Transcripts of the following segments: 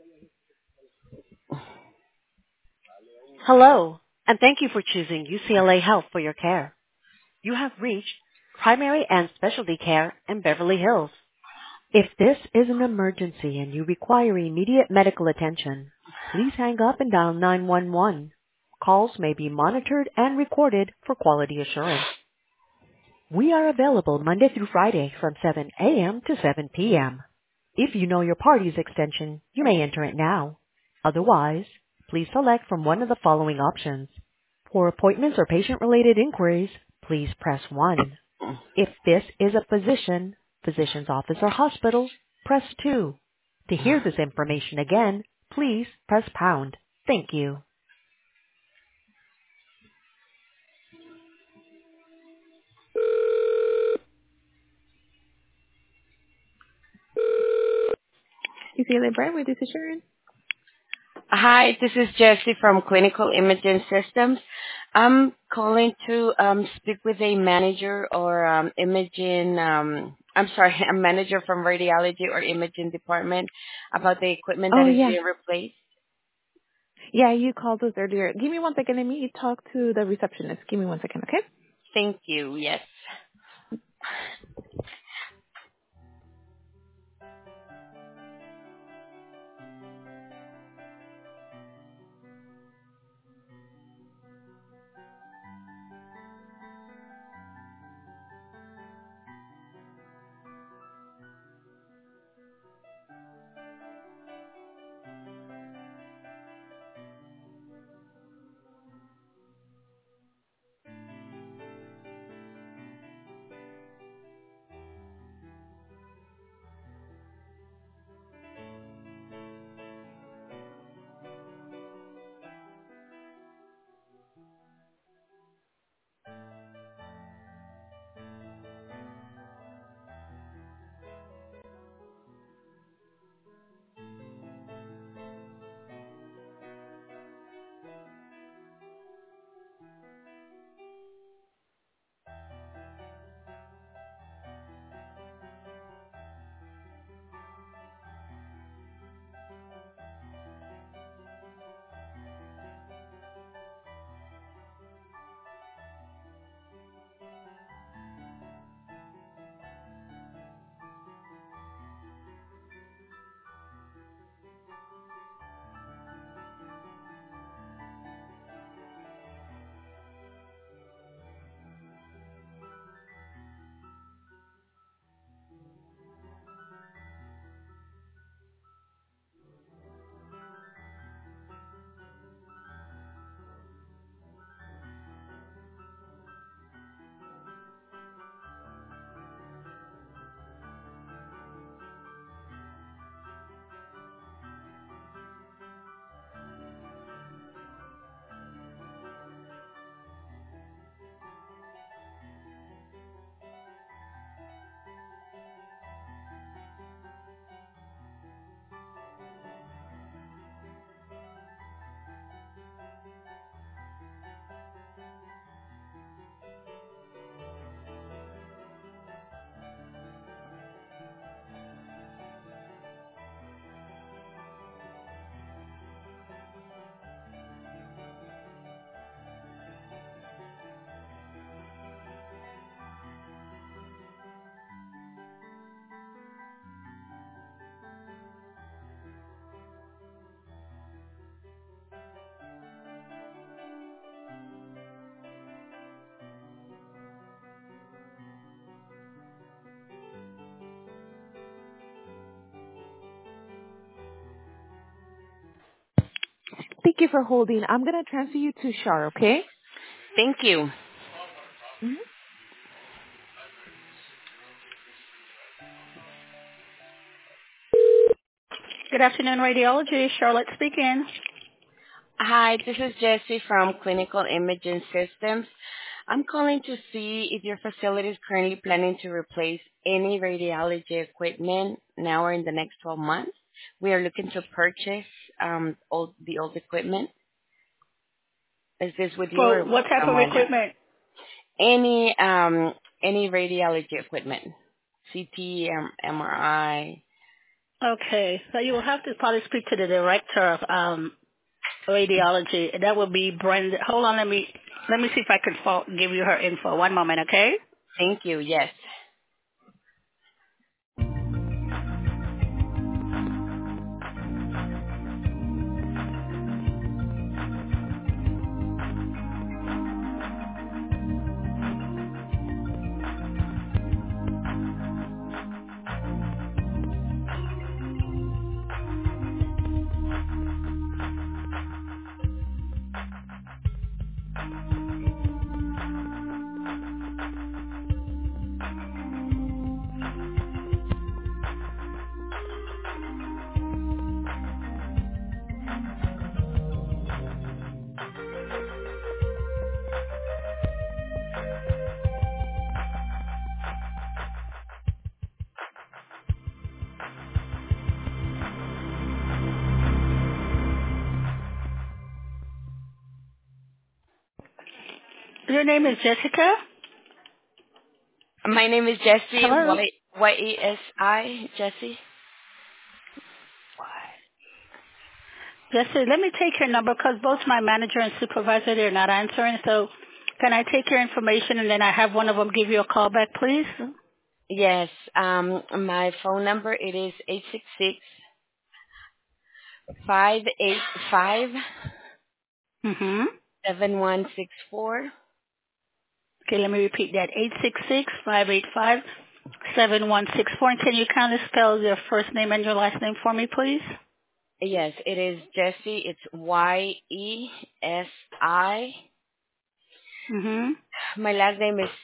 Hello, and thank you for choosing UCLA Health for your care. You have reached primary and specialty care in Beverly Hills. If this is an emergency and you require immediate medical attention, please hang up and dial 911. Calls may be monitored and recorded for quality assurance. We are available Monday through Friday from 7 a.m. to 7 p.m. If you know your party's extension, you may enter it now. Otherwise, please select from one of the following options. For appointments or patient-related inquiries, please press 1. If this is a physician's office or hospital, press 2. To hear this information again, please press pound. Thank you. UCLA Brightwood, this is Sharon. Hi, this is Jessie from Clinical Imaging Systems. I'm calling to speak with a manager or a manager from radiology or imaging department about the equipment Oh, that is yeah. being replaced. Yeah, you called us earlier. Give me one second. Let me talk to the receptionist. Give me one second, okay? Thank you. Yes. Thank you for holding. I'm going to transfer you to Shar, okay? Thank you. Mhm. Good afternoon, radiology. Charlotte speaking. Hi, this is Jessie from Clinical Imaging Systems. I'm calling to see if your facility is currently planning to replace any radiology equipment now or in the next 12 months. We are looking to purchase the old equipment. Is this with you For or what type of someone else? equipment? Any radiology equipment, CT, MRI, Okay, so you will have to probably speak to the director of radiology. That would be Brenda. Hold on, let me see if I can give you her info. One moment, okay? Thank you. Yes. Your name is Jessica? My name is Jessie. Hello? Yesi. Jessie. Jessica, let me take your number because both my manager and supervisor, they're not answering. So can I take your information and then I have one of them give you a call back, please? Yes. My phone number it is 866-585-7164. Mm-hmm. Okay, let me repeat that. 866-585-7164. And can you kindly spell your first name and your last name for me, please? Yes, it is Jessie. It's Yesi. Mm-hmm. My last name is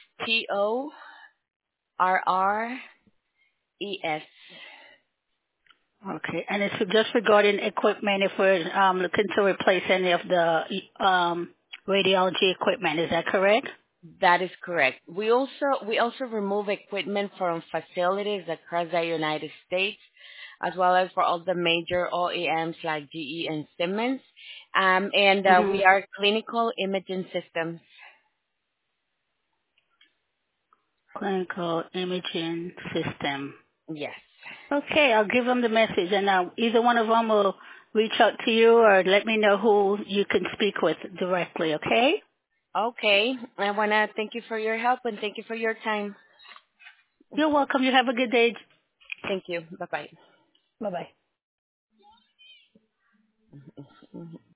Torres. Okay, and it's just regarding equipment if we're looking to replace any of the radiology equipment. Is that correct? That is correct. We also remove equipment from facilities across the United States, as well as for all the major OEMs like GE and Siemens. And Mm-hmm. we are clinical imaging systems. Clinical imaging system. Yes. Okay, I'll give them the message, and either one of them will reach out to you or let me know who you can speak with directly, okay? Okay. I want to thank you for your help and thank you for your time. You're welcome. You have a good day. Thank you. Bye-bye. Bye-bye.